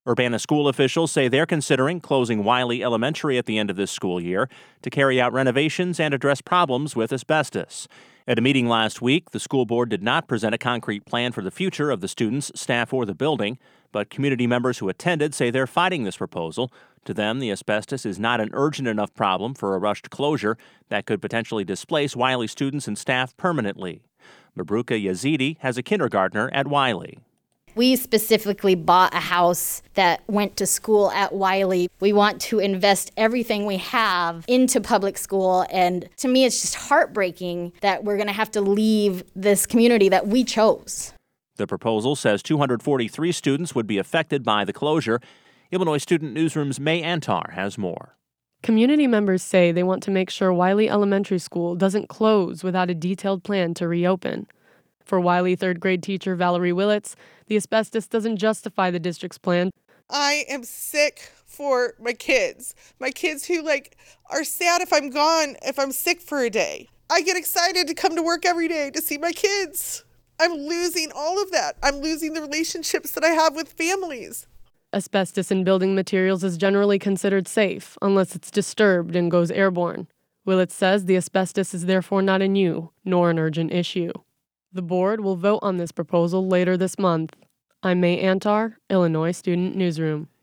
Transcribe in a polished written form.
Urbana school officials say they're considering closing Wiley Elementary at the end of this school year to carry out renovations and address problems with asbestos. At a meeting last week, the school board did not present a concrete plan for the future of the students, staff, or the building, but community members who attended say they're fighting this proposal. To them, the asbestos is not an urgent enough problem for a rushed closure that could potentially displace Wiley students and staff permanently. Mabruka Yazidi has a kindergartner at Wiley. We specifically bought a house that went to school at Wiley. We want to invest everything we have into public school, and to me it's just heartbreaking that we're going to have to leave this community that we chose. The proposal says 243 students would be affected by the closure. Illinois Student Newsroom's May Antar has more. Community members say they want to make sure Wiley Elementary School doesn't close without a detailed plan to reopen. For Wiley third grade teacher Valerie Willits, the asbestos doesn't justify the district's plan. I am sick for my kids who are sad if I'm gone, if I'm sick for a day. I get excited to come to work every day to see my kids. I'm losing all of that. I'm losing the relationships that I have with families. Asbestos in building materials is generally considered safe unless it's disturbed and goes airborne. Willits says the asbestos is therefore not a new nor an urgent issue. The board will vote on this proposal later this month. I'm May Antar, Illinois Student Newsroom.